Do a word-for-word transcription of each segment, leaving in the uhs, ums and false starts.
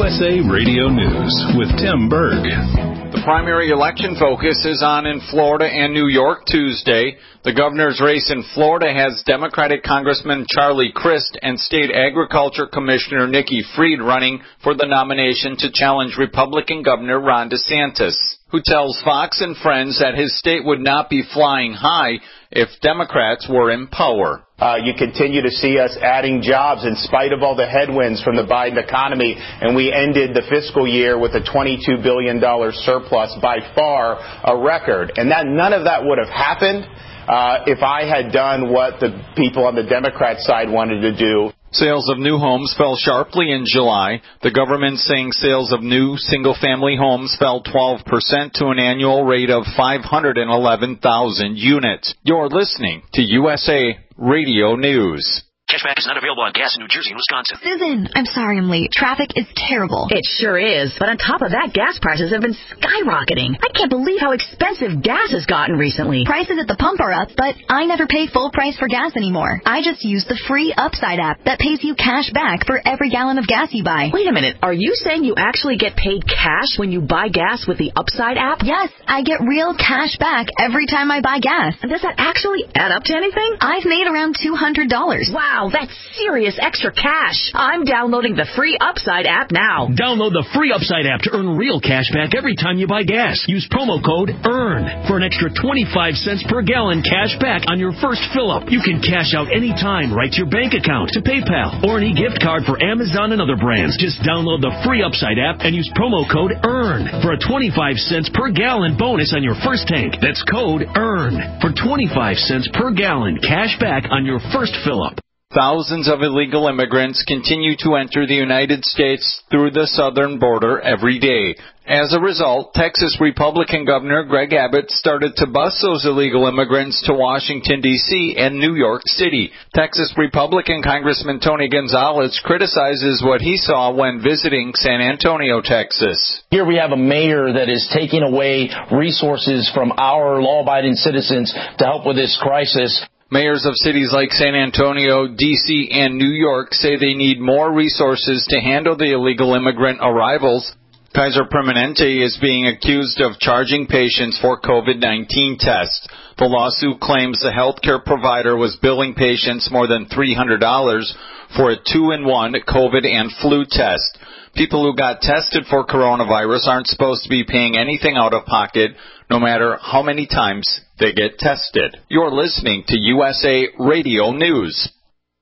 S A Radio News with Tim Berg. The primary election focus is on in Florida and New York Tuesday. The governor's race in Florida has Democratic Congressman Charlie Crist and State Agriculture Commissioner Nikki Fried running for the nomination to challenge Republican Governor Ron DeSantis, who tells Fox and Friends that his state would not be flying high if Democrats were in power. Uh, you continue to see us adding jobs in spite of all the headwinds from the Biden economy, and we ended the fiscal year with a twenty-two billion dollars surplus, by far a record. And that none of that would have happened uh, if I had done what the people on the Democrat side wanted to do. Sales of new homes fell sharply in July. The government saying sales of new single-family homes fell twelve percent to an annual rate of five hundred eleven thousand units. You're listening to U S A Radio News. Cashback is not available on gas in New Jersey and Wisconsin. Susan, I'm sorry I'm late. Traffic is terrible. It sure is. But on top of that, gas prices have been skyrocketing. I can't believe how expensive gas has gotten recently. Prices at the pump are up, but I never pay full price for gas anymore. I just use the free Upside app that pays you cash back for every gallon of gas you buy. Wait a minute. Are you saying you actually get paid cash when you buy gas with the Upside app? Yes, I get real cash back every time I buy gas. Does that actually add up to anything? I've made around two hundred dollars. Wow. That's serious extra cash. I'm downloading the free Upside app now. Download the free Upside app to earn real cash back every time you buy gas. Use promo code EARN for an extra twenty-five cents per gallon cash back on your first fill-up. You can cash out anytime right to your bank account, to PayPal, or any gift card for Amazon and other brands. Just download the free Upside app and use promo code EARN for a twenty-five cents per gallon bonus on your first tank. That's code EARN for twenty-five cents per gallon cash back on your first fill-up. Thousands of illegal immigrants continue to enter the United States through the southern border every day. As a result, Texas Republican Governor Greg Abbott started to bus those illegal immigrants to Washington, D C and New York City. Texas Republican Congressman Tony Gonzalez criticizes what he saw when visiting San Antonio, Texas. Here we have a mayor that is taking away resources from our law-abiding citizens to help with this crisis. Mayors of cities like San Antonio, D C, and New York say they need more resources to handle the illegal immigrant arrivals. Kaiser Permanente is being accused of charging patients for COVID nineteen tests. The lawsuit claims the healthcare provider was billing patients more than three hundred dollars for a two-in-one COVID and flu test. People who got tested for coronavirus aren't supposed to be paying anything out of pocket, no matter how many times they get tested. You're listening to U S A Radio News.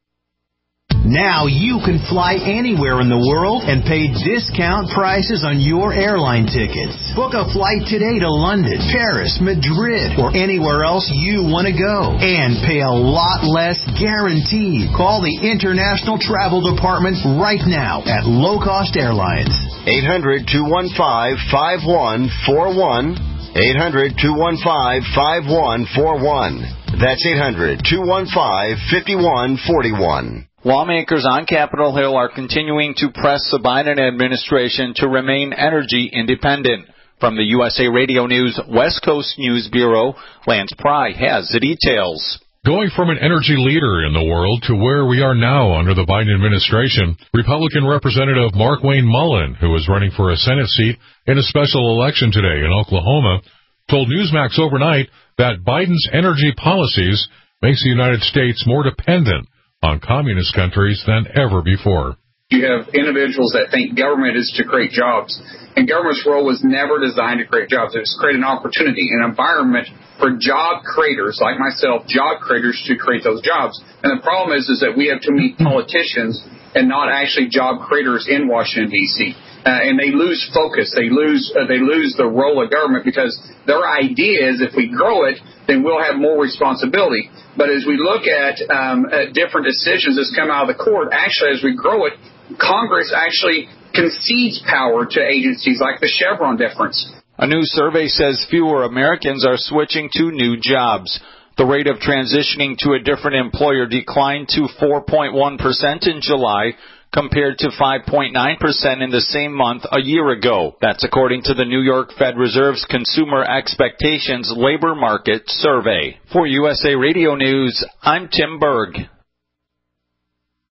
Now you can fly anywhere in the world and pay discount prices on your airline tickets. Book a flight today to London, Paris, Madrid, or anywhere else you want to go. And pay a lot less guaranteed. Call the International Travel Department right now at Low Cost Airlines. eight hundred, two one five, five one four one. eight hundred, two one five, five one four one. That's eight hundred, two one five, five one four one. Lawmakers on Capitol Hill are continuing to press the Biden administration to remain energy independent. From the U S A Radio News West Coast News Bureau, Lance Pry has the details. Going from an energy leader in the world to where we are now under the Biden administration, Republican Representative Markwayne Mullin, who is running for a Senate seat in a special election today in Oklahoma, told Newsmax overnight that Biden's energy policies makes the United States more dependent on communist countries than ever before. You have individuals that think government is to create jobs, and government's role was never designed to create jobs. It was to create an opportunity, an environment for job creators like myself, job creators to create those jobs. And the problem is, is that we have too many politicians and not actually job creators in Washington, D C Uh, and they lose focus. They lose uh, they lose the role of government because their idea is if we grow it, then we'll have more responsibility. But as we look at, um, at different decisions that's come out of the court, actually as we grow it, Congress actually concedes power to agencies like the Chevron deference. A new survey says fewer Americans are switching to new jobs. The rate of transitioning to a different employer declined to four point one percent in July, compared to five point nine percent in the same month a year ago. That's according to the New York Fed Reserve's Consumer Expectations Labor Market Survey. For U S A Radio News, I'm Tim Berg.